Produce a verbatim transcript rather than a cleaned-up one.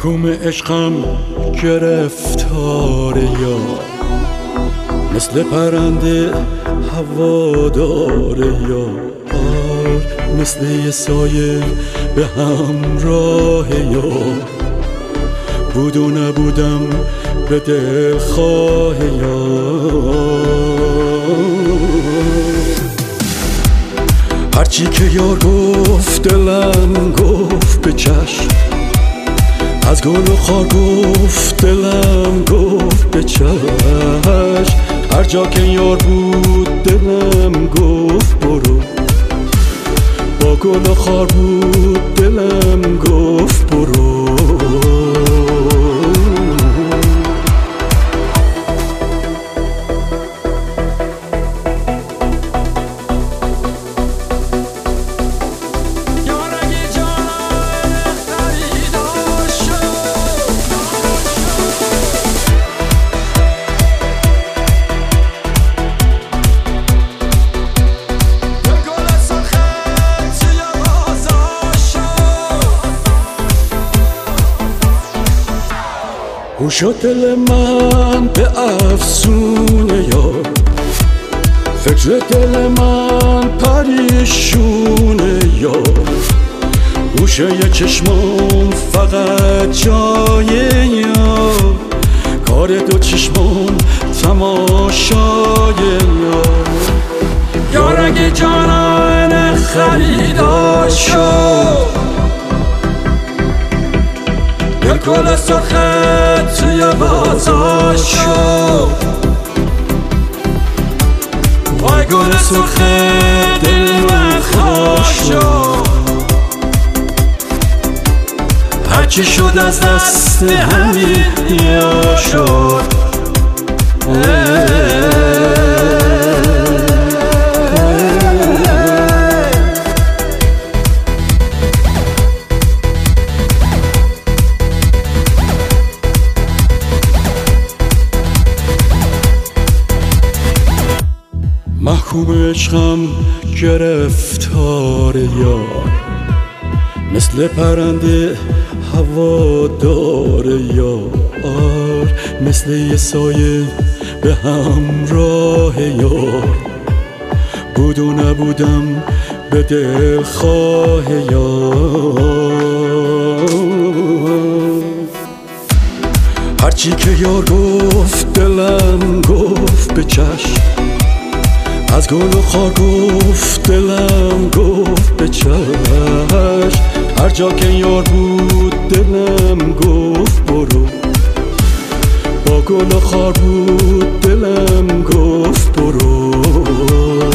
محکوم عشقم گرفتار یار، مثل پرنده هوادار یار، مثل یه سایه به همراه یار، بود و نبودم به دلخواه یار. هرچی که یار گفت دلم گفت به چشم، از گل و خار گفت دلم گفت به چشم، هر جا که یار بود دلم گفت برو، با گل و خار بود دلم گفت برو. گوش دل من به افسونه یار، فکر دل من پریشونه یار، گوشه ی چشمام فقط جای یار، کار دو چشمام تماشای یار. یار اگه جانان خریدار شد، یه گل سرخت توی بازار شد، وای گل سرخت دل من خوش شد، هرچی شد از دست همین یا شد. محکوم عشقم گرفتار یار، مثل پرنده هوادار یار، مثل یه سایه به همراه یار، بود و نبودم به دلخواه یار. هرچی که یار گفت دلم گفت به چشم، از گل و خار گفت دلم گفت به چشم، هر جا که یار بود دلم گفت برو، با گل و خار بود دلم گفت برو.